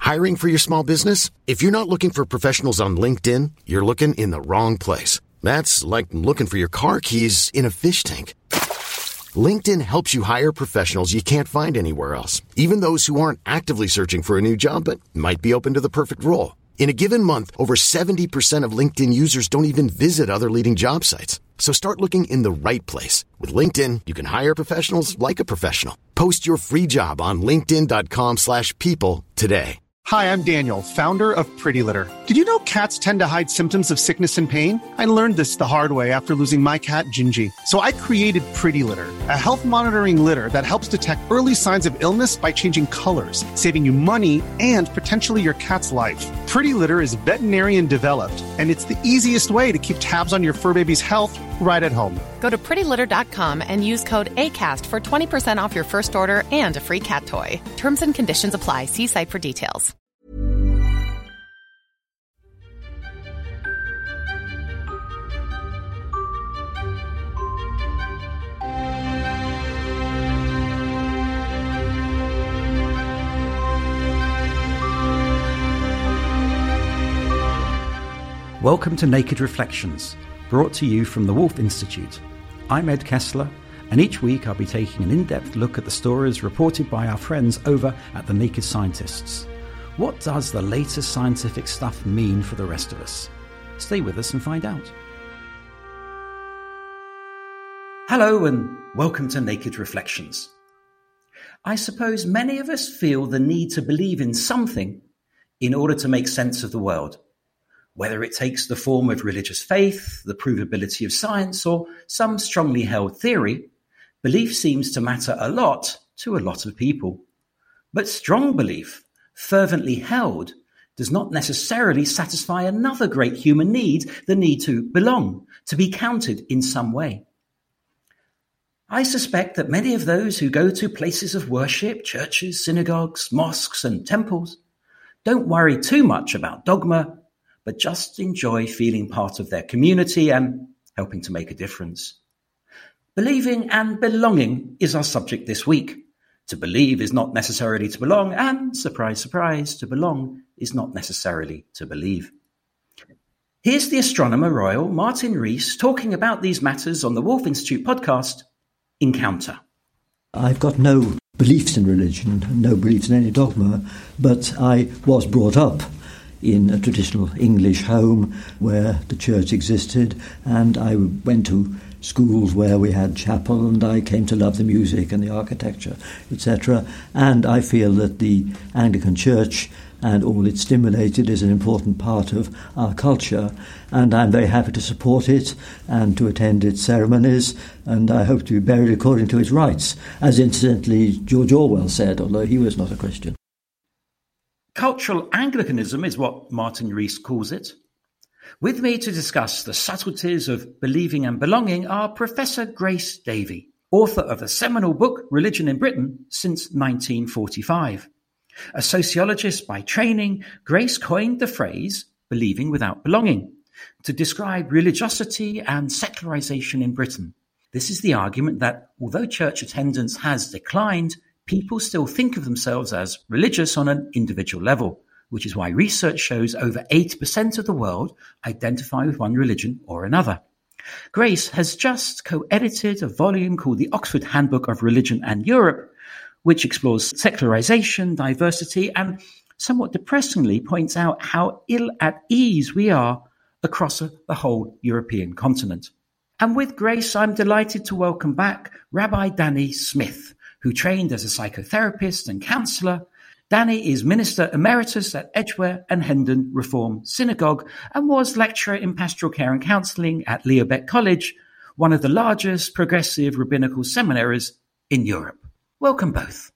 Hiring for your small business? If you're not looking for professionals on LinkedIn, you're looking in the wrong place. That's like looking for your car keys in a fish tank. LinkedIn helps you hire professionals you can't find anywhere else, even those who aren't actively searching for a new job but might be open to the perfect role. In a given month, over 70% of LinkedIn users don't even visit other leading job sites. So start looking in the right place. With LinkedIn, you can hire professionals like a professional. Post your free job on linkedin.com/people today. Hi, I'm Daniel, founder of Pretty Litter. Did you know cats tend to hide symptoms of sickness and pain? I learned this the hard way after losing my cat, Gingy. So I created Pretty Litter, a health monitoring litter that helps detect early signs of illness by changing colors, saving you money and potentially your cat's life. Pretty Litter is veterinarian developed, and it's the easiest way to keep tabs on your fur baby's health right at home. Go to prettylitter.com and use code ACAST for 20% off your first order and a free cat toy. Terms and conditions apply. See site for details. Welcome to Naked Reflections, brought to you from the Wolf Institute. I'm Ed Kessler, and each week I'll be taking an in-depth look at the stories reported by our friends over at The Naked Scientists. What does the latest scientific stuff mean for the rest of us? Stay with us and find out. Hello and welcome to Naked Reflections. I suppose many of us feel the need to believe in something in order to make sense of the world. Whether it takes the form of religious faith, the provability of science, or some strongly held theory, belief seems to matter a lot to a lot of people. But strong belief, fervently held, does not necessarily satisfy another great human need, the need to belong, to be counted in some way. I suspect that many of those who go to places of worship, churches, synagogues, mosques, and temples, don't worry too much about dogma, but just enjoy feeling part of their community and helping to make a difference. Believing and belonging is our subject this week. To believe is not necessarily to belong, and surprise, surprise, to belong is not necessarily to believe. Here's the Astronomer Royal, Martin Rees, talking about these matters on the Wolf Institute podcast, Encounter. I've got no beliefs in religion, no beliefs in any dogma, but I was brought up in a traditional English home where the church existed, and I went to schools where we had chapel, and I came to love the music and the architecture, etc. And I feel that the Anglican Church and all it stimulated is an important part of our culture, and I'm very happy to support it and to attend its ceremonies, and I hope to be buried according to its rites, as incidentally George Orwell said, although he was not a Christian. Cultural Anglicanism is what Martin Rees calls it. With me to discuss the subtleties of believing and belonging are Professor Grace Davey, author of the seminal book Religion in Britain since 1945. A sociologist by training, Grace coined the phrase believing without belonging to describe religiosity and secularization in Britain. This is the argument that although church attendance has declined, people still think of themselves as religious on an individual level, which is why research shows over 80% of the world identify with one religion or another. Grace has just co-edited a volume called the Oxford Handbook of Religion and Europe, which explores secularization, diversity, and somewhat depressingly points out how ill at ease we are across the whole European continent. And with Grace, I'm delighted to welcome back Rabbi Danny Smith, who trained as a psychotherapist and counsellor. Danny is Minister Emeritus at Edgware and Hendon Reform Synagogue and was lecturer in pastoral care and counselling at Leo Baeck College, one of the largest progressive rabbinical seminaries in Europe. Welcome both.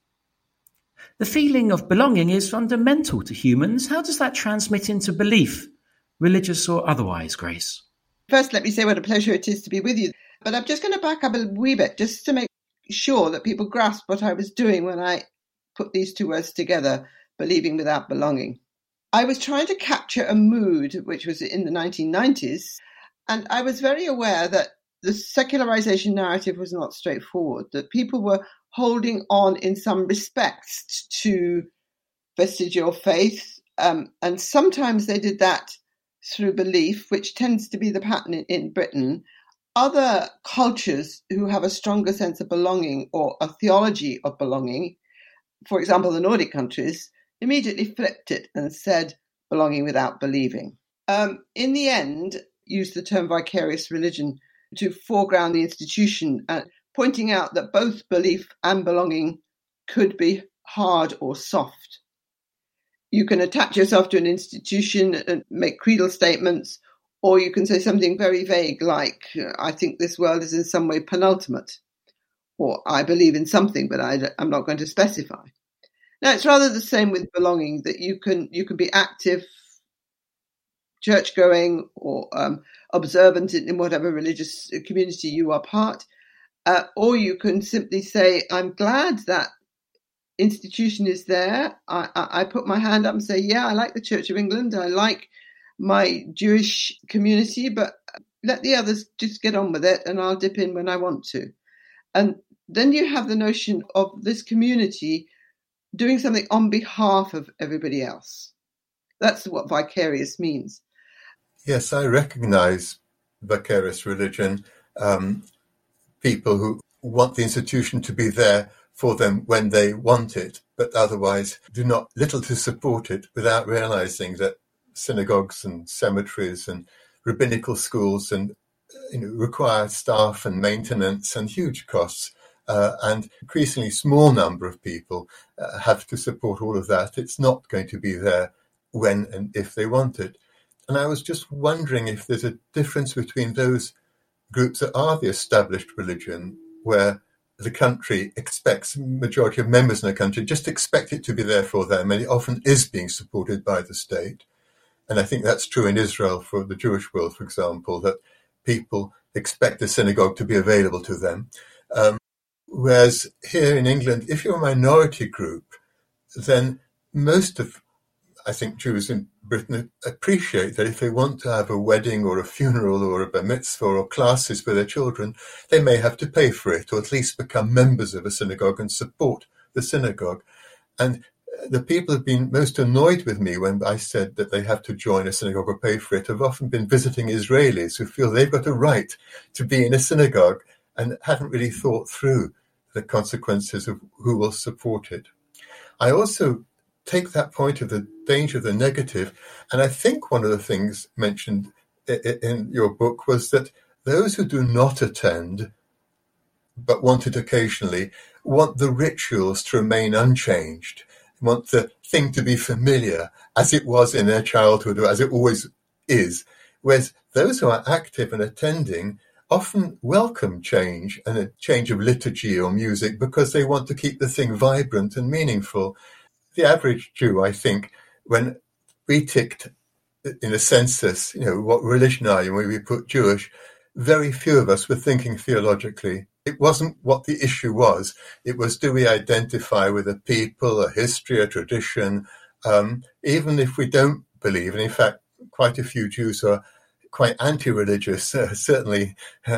The feeling of belonging is fundamental to humans. How does that transmit into belief, religious or otherwise, Grace? First, let me say what a pleasure it is to be with you. But I'm just going to back up a wee bit just to make sure that people grasp what I was doing when I put these two words together, believing without belonging. I was trying to capture a mood which was in the 1990s, and I was very aware that the secularization narrative was not straightforward, that people were holding on in some respects to vestigial faith, and sometimes they did that through belief, which tends to be the pattern in Britain. Other cultures who have a stronger sense of belonging or a theology of belonging, for example, the Nordic countries, immediately flipped it and said belonging without believing. In the end, used the term vicarious religion to foreground the institution, pointing out that both belief and belonging could be hard or soft. You can attach yourself to an institution and make creedal statements, or you can say something very vague like, I think this world is in some way penultimate, or I believe in something, but I'm not going to specify. Now, it's rather the same with belonging, that you can be active, church-going, or observant in whatever religious community you are part, or you can simply say, I'm glad that institution is there. I put my hand up and say, yeah, I like the Church of England. I like my Jewish community, but let the others just get on with it and I'll dip in when I want to. And then you have the notion of this community doing something on behalf of everybody else. That's what vicarious means. Yes, I recognize vicarious religion, people who want the institution to be there for them when they want it, but otherwise do not little to support it without realizing that synagogues and cemeteries and rabbinical schools and require staff and maintenance and huge costs, and increasingly small number of people have to support all of that. It's not going to be there when and if they want it. And I was just wondering if there's a difference between those groups that are the established religion, where the country expects, majority of members in the country just expect it to be there for them, and it often is being supported by the state. And I think that's true in Israel for the Jewish world, for example, that people expect the synagogue to be available to them. Whereas here in England, if you're a minority group, then most of, I think, Jews in Britain appreciate that if they want to have a wedding or a funeral or a bar mitzvah or classes for their children, they may have to pay for it, or at least become members of a synagogue and support the synagogue. And the people who've been most annoyed with me when I said that they have to join a synagogue or pay for it have often been visiting Israelis who feel they've got a right to be in a synagogue and haven't really thought through the consequences of who will support it. I also take that point of the danger of the negative, and I think one of the things mentioned in your book was that those who do not attend, but want it occasionally, want the rituals to remain unchanged, want the thing to be familiar as it was in their childhood or as it always is, whereas those who are active and attending often welcome change and a change of liturgy or music because they want to keep the thing vibrant and meaningful. The average Jew, I think, when we ticked in a census, what religion are you? When we put Jewish, very few of us were thinking theologically. It wasn't what the issue was. It was, do we identify with a people, a history, a tradition, even if we don't believe. And in fact, quite a few Jews are quite anti-religious, certainly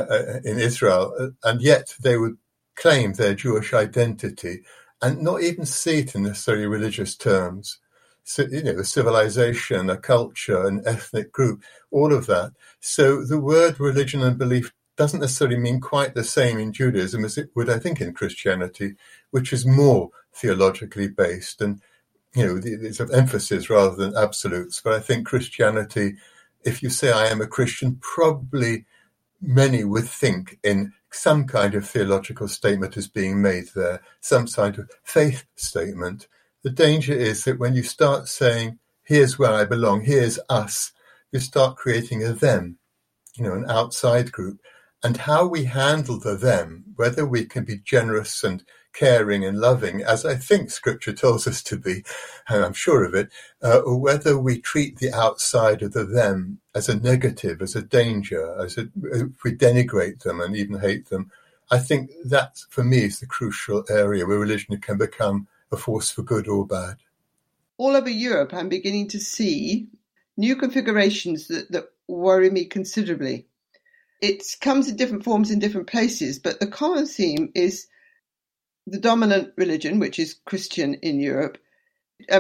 in Israel, and yet they would claim their Jewish identity and not even see it in necessarily religious terms. So, a civilization, a culture, an ethnic group, all of that. So the word religion and belief doesn't necessarily mean quite the same in Judaism as it would, I think, in Christianity, which is more theologically based. And, there's an emphasis rather than absolutes. But I think Christianity, if you say I am a Christian, probably many would think in some kind of theological statement is being made there, some kind of faith statement. The danger is that when you start saying, here's where I belong, here's us, you start creating a them, an outside group. And how we handle the them, whether we can be generous and caring and loving, as I think Scripture tells us to be, and I'm sure of it, or whether we treat the outside of the them as a negative, as a danger, if we denigrate them and even hate them, I think that, for me, is the crucial area where religion can become a force for good or bad. All over Europe, I'm beginning to see new configurations that worry me considerably. It comes in different forms in different places, but the common theme is the dominant religion, which is Christian in Europe. I mean,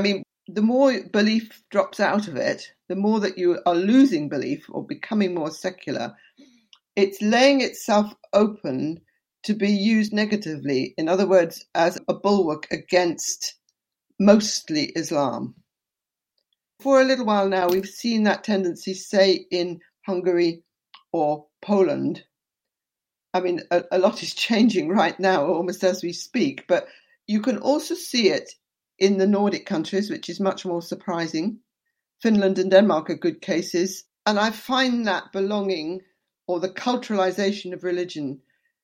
the more belief drops out of it, the more that you are losing belief or becoming more secular, it's laying itself open to be used negatively. In other words, as a bulwark against mostly Islam. For a little while now, we've seen that tendency, say, in Hungary or Poland. I mean, a lot is changing right now, almost as we speak, but you can also see it in the Nordic countries, which is much more surprising. Finland and Denmark are good cases. And I find that belonging or the culturalization of religion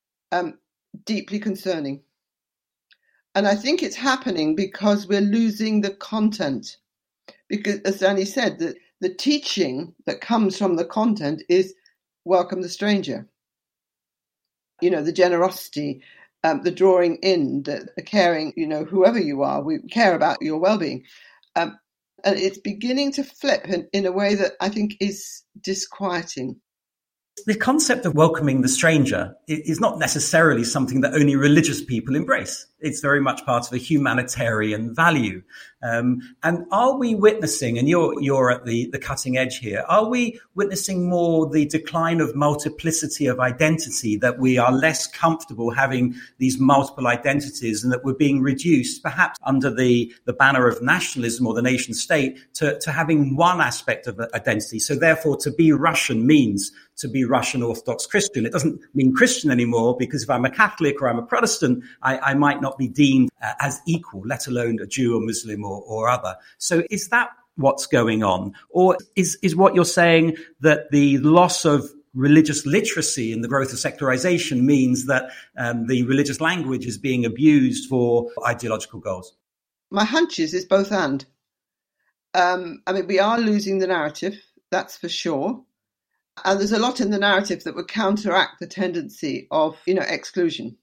deeply concerning. And I think it's happening because we're losing the content. Because, as Danny said, the teaching that comes from the content is welcome the stranger. You know, the generosity, the drawing in, the caring, you know, whoever you are, we care about your well-being. And it's beginning to flip in a way that I think is disquieting. The concept of welcoming the stranger is not necessarily something that only religious people embrace. It's very much part of a humanitarian value. And are we witnessing, and you're at the cutting edge here, are we witnessing more the decline of multiplicity of identity, that we are less comfortable having these multiple identities and that we're being reduced, perhaps under the banner of nationalism or the nation state, to having one aspect of identity? So therefore, to be Russian means to be Russian Orthodox Christian. It doesn't mean Christian anymore, because if I'm a Catholic or I'm a Protestant, I might not be deemed as equal, let alone a Jew or Muslim or other. So is that what's going on? Or is what you're saying that the loss of religious literacy and the growth of secularization means that the religious language is being abused for ideological goals? My hunch is both and. I mean, we are losing the narrative, that's for sure. And there's a lot in the narrative that would counteract the tendency of, exclusion.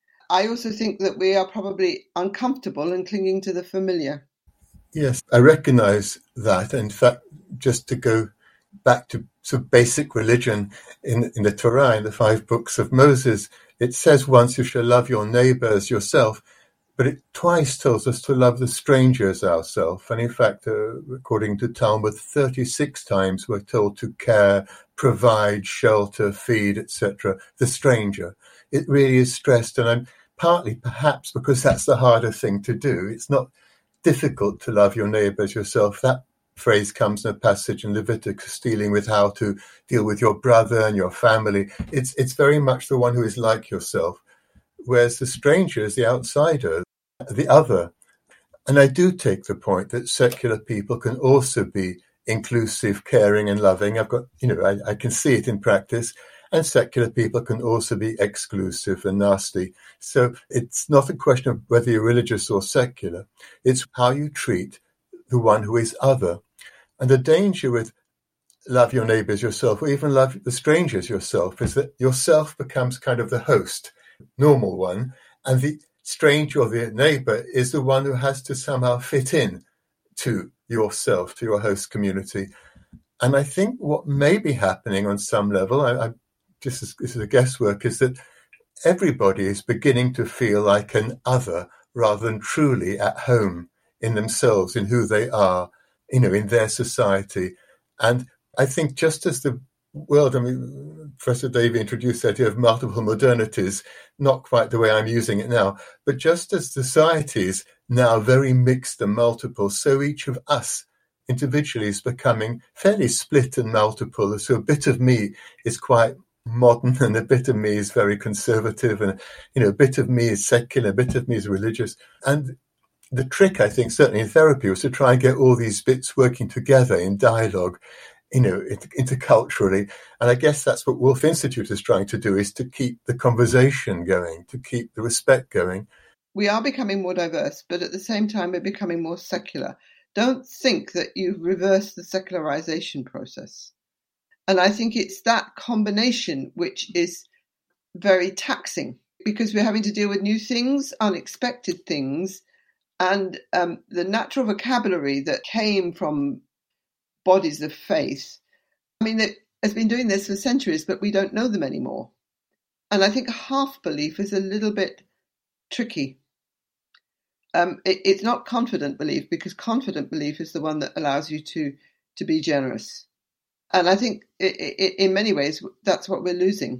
I also think that we are probably uncomfortable and clinging to the familiar. Yes, I recognize that. In fact, just to go back to sort of basic religion in the Torah, in the 5 books of Moses, it says once you shall love your neighbor as yourself, but it twice tells us to love the stranger as ourselves. And in fact, according to Talmud, 36 times we're told to care, provide, shelter, feed, etc., the stranger. It really is stressed, and I'm partly perhaps because that's the harder thing to do. It's not difficult to love your neighbor as yourself. That phrase comes in a passage in Leviticus dealing with how to deal with your brother and your family. It's very much the one who is like yourself, whereas the stranger is the outsider, the other. And I do take the point that secular people can also be inclusive, caring and loving. I've got, I can see it in practice. And secular people can also be exclusive and nasty. So it's not a question of whether you're religious or secular. It's how you treat the one who is other. And the danger with love your neighbors yourself, or even love the strangers yourself, is that yourself becomes kind of the host, normal one, and the stranger or the neighbor is the one who has to somehow fit in to yourself, to your host community. And I think what may be happening on some level, this is a guesswork, is that everybody is beginning to feel like an other rather than truly at home in themselves, in who they are, in their society. And I think just as the world, Professor Davey introduced the idea of multiple modernities, not quite the way I'm using it now, but just as societies now very mixed and multiple, so each of us individually is becoming fairly split and multiple. So a bit of me is quite modern and a bit of me is very conservative, and a bit of me is secular, a bit of me is religious. And the trick, I think, certainly in therapy, was to try and get all these bits working together in dialogue, interculturally. And I guess that's what Wolf Institute is trying to do, is to keep the conversation going, to keep the respect going. We are becoming more diverse, but at the same time, we're becoming more secular. Don't think that you've reversed the secularization process. And I think it's that combination which is very taxing, because we're having to deal with new things, unexpected things, and the natural vocabulary that came from bodies of faith. It has been doing this for centuries, but we don't know them anymore. And I think half belief is a little bit tricky. It's not confident belief, because confident belief is the one that allows you to be generous. And I think in many ways that's what we're losing.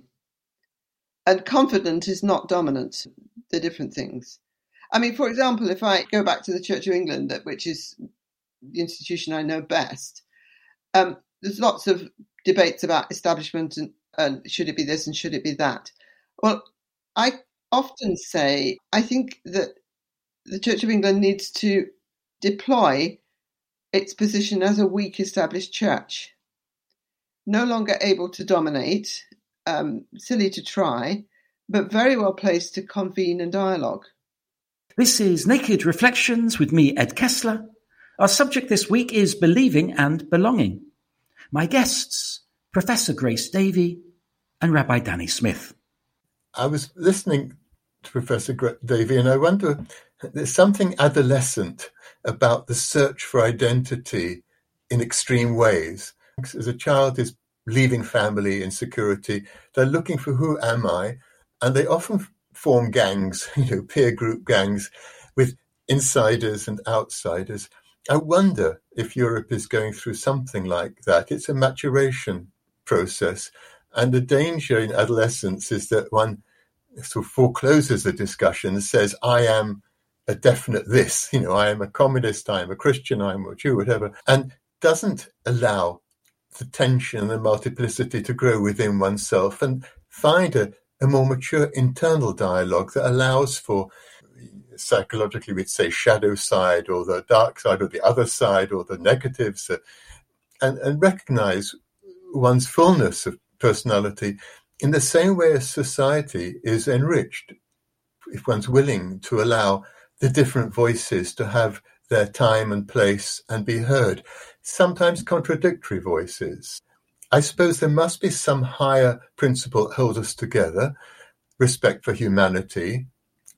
And confident is not dominant. They're different things. I mean, for example, if I go back to the Church of England, which is the institution I know best, there's lots of debates about establishment and should it be this and should it be that. Well, I often say I think that the Church of England needs to deploy its position as a weak established church, no longer able to dominate, silly to try, but very well placed to convene and dialogue. This is Naked Reflections with me, Ed Kessler. Our subject this week is believing and belonging. My guests, Professor Grace Davey and Rabbi Danny Smith. I was listening to Professor Davey, and I wonder, there's something adolescent about the search for identity in extreme ways. As a child is leaving family insecurity, they're looking for who am I, and they often form gangs, peer group gangs with insiders and outsiders. I wonder if Europe is going through something like that. It's a maturation process, and the danger in adolescence is that one sort of forecloses the discussion and says, I am a definite this, I am a communist, I am a Christian, I am a Jew, whatever, and doesn't allow the tension and the multiplicity to grow within oneself and find a more mature internal dialogue that allows for, psychologically we'd say, shadow side or the dark side or the other side or the negatives, and recognize one's fullness of personality in the same way as society is enriched, if one's willing to allow the different voices to have their time and place and be heard, sometimes contradictory voices. I suppose there must be some higher principle that holds us together, respect for humanity,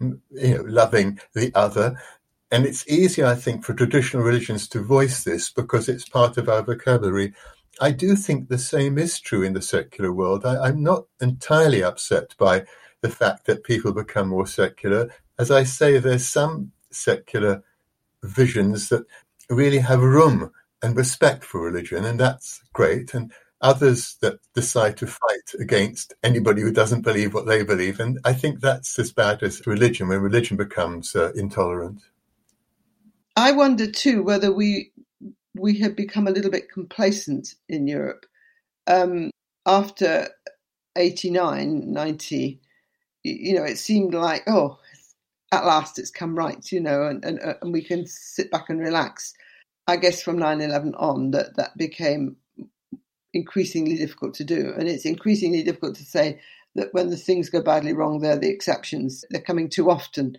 loving the other. And it's easy, I think, for traditional religions to voice this because it's part of our vocabulary. I do think the same is true in the secular world. I'm not entirely upset by the fact that people become more secular. As I say, there's some secular visions that really have room and respect for religion, and that's great. And others that decide to fight against anybody who doesn't believe what they believe. And I think that's as bad as religion, when religion becomes intolerant. I wonder, too, whether we have become a little bit complacent in Europe. After 89, 90, it seemed like, at last it's come right, and we can sit back and relax. I guess from 9/11 on, that became increasingly difficult to do. And it's increasingly difficult to say that when the things go badly wrong, they're the exceptions. They're coming too often.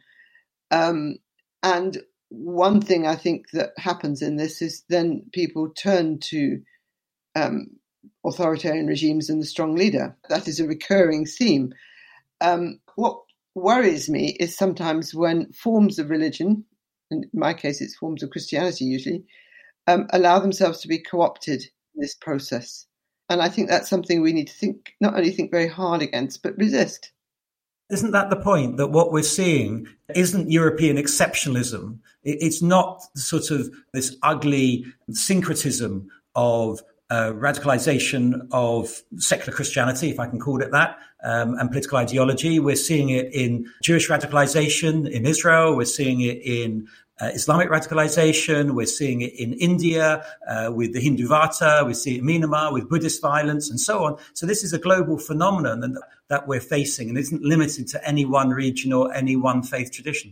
And one thing I think that happens in this is then people turn to authoritarian regimes and the strong leader. That is a recurring theme. What worries me is sometimes when forms of religion, in my case it's forms of Christianity usually, allow themselves to be co-opted in this process. And I think that's something we need to not only think very hard against, but resist. Isn't that the point, that what we're seeing isn't European exceptionalism? It's not sort of this ugly syncretism of radicalization of secular Christianity, if I can call it that, and political ideology. We're seeing it in Jewish radicalization in Israel. We're seeing it in Islamic radicalization. We're seeing it in India with the Hindu Vata. We see it in Myanmar with Buddhist violence and so on. So this is a global phenomenon that we're facing and isn't limited to any one region or any one faith tradition.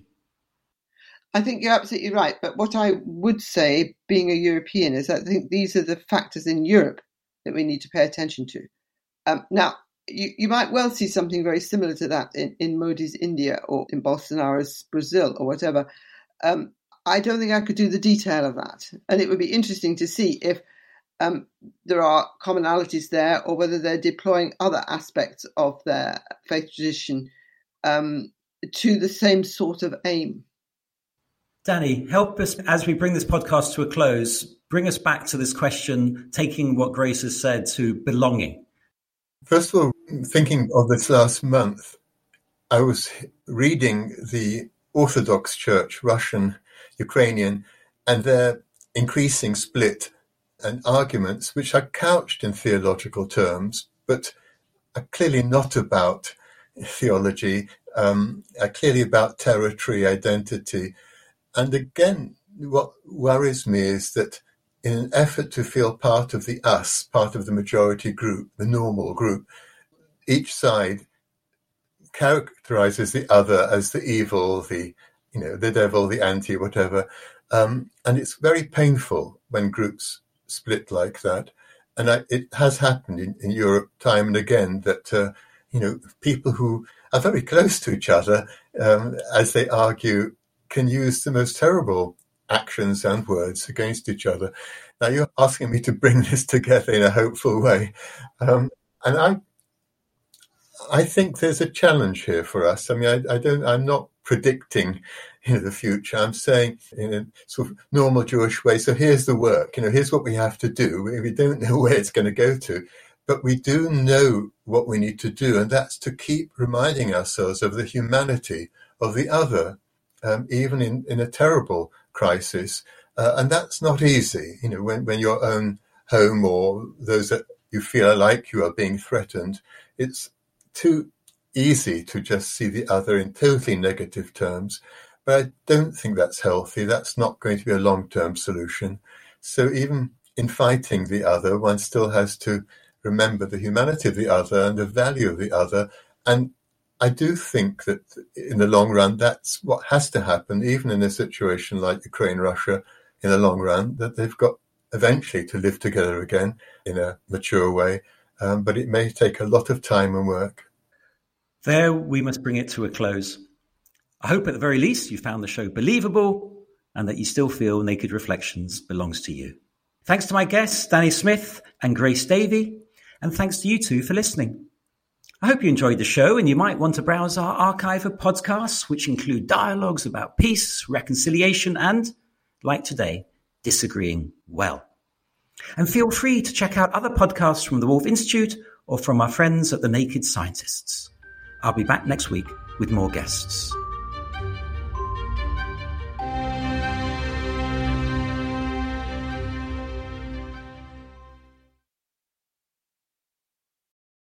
I think you're absolutely right. But what I would say, being a European, is that I think these are the factors in Europe that we need to pay attention to. Now, you might well see something very similar to that in Modi's India or in Bolsonaro's Brazil or whatever. I don't think I could do the detail of that. And it would be interesting to see if there are commonalities there or whether they're deploying other aspects of their faith tradition to the same sort of aim. Danny, help us as we bring this podcast to a close, bring us back to this question, taking what Grace has said, to belonging. First of all, thinking of this last month, I was reading the Orthodox Church, Russian, Ukrainian, and their increasing split and arguments which are couched in theological terms, but are clearly not about theology, are clearly about territory, identity. And again, what worries me is that in an effort to feel part of the us, part of the majority group, the normal group, each side characterizes the other as the evil, the devil, the anti, whatever. And it's very painful when groups split like that. And it has happened in Europe time and again that, people who are very close to each other, as they argue, can use the most terrible actions and words against each other. Now, you're asking me to bring this together in a hopeful way. And I think there's a challenge here for us. I mean, I'm not predicting, the future. I'm saying in a sort of normal Jewish way. So here's the work. Here's what we have to do. We don't know where it's going to go to, but we do know what we need to do, and that's to keep reminding ourselves of the humanity of the other, even in a terrible crisis. And that's not easy. When your own home or those that you feel like you are being threatened, it's too easy to just see the other in totally negative terms. But I don't think that's healthy. That's not going to be a long-term solution. So even in fighting the other, one still has to remember the humanity of the other and the value of the other. And I do think that in the long run, that's what has to happen, even in a situation like Ukraine, Russia, in the long run, that they've got eventually to live together again in a mature way. But it may take a lot of time and work. There, we must bring it to a close. I hope at the very least you found the show believable and that you still feel Naked Reflections belongs to you. Thanks to my guests, Danny Smith and Grace Davey, and thanks to you two for listening. I hope you enjoyed the show, and you might want to browse our archive of podcasts, which include dialogues about peace, reconciliation, and, like today, disagreeing well. And feel free to check out other podcasts from the Wolf Institute or from our friends at the Naked Scientists. I'll be back next week with more guests.